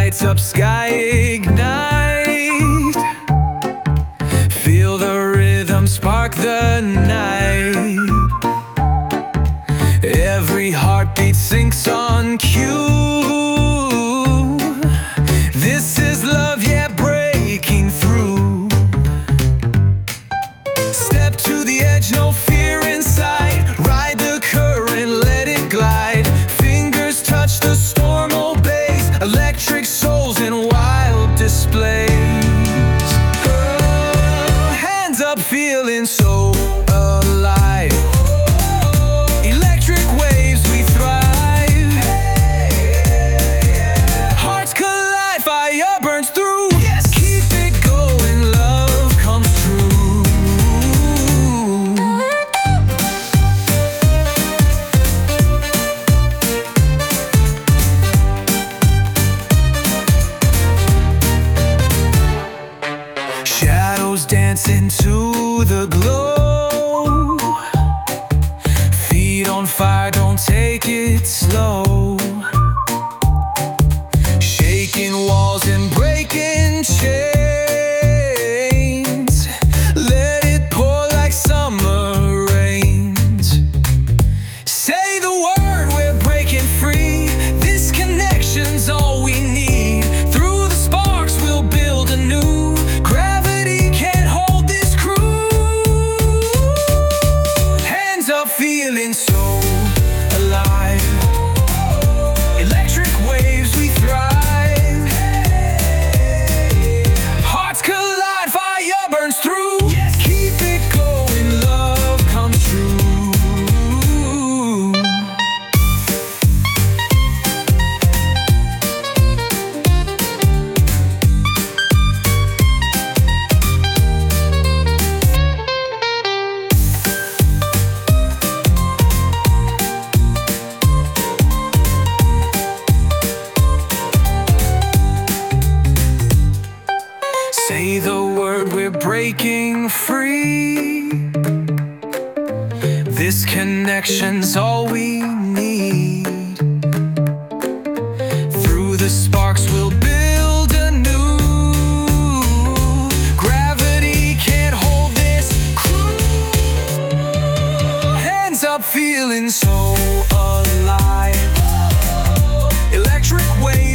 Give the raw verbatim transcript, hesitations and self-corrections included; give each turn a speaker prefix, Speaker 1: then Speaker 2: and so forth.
Speaker 1: lights up sky ignite. Feel the rhythm spark the night. Every heartbeat syncs on cue. This is love, yeah, breaking through. Step to the edge, no fear inside. Ride the current, let it glide. Fingers touch the storm, obeys. Electric souls in wild displays. Oh, hands up, feeling so alive. Electric waves, we thrive. Hearts collide, fire burns through. Keep it going, love comes true. Shadows dance into the glow. Feet on fire, don't take it slow. Shaking walls and breaking chains. Let it pour like summer rains. Say the word, we're breaking free. This connection's all we need. Through the sparks we'll build anew. Gravity can't hold this crew. Hands up, feeling so alive. Electric waves, we thrive. Hearts collide, fire burns through. Keep it going, love comes true. Say the word, we're breaking free. This connection's all we need. Through the sparks we'll build anew. Gravity can't hold this crew. Hands up, feeling so alive. Electric waves.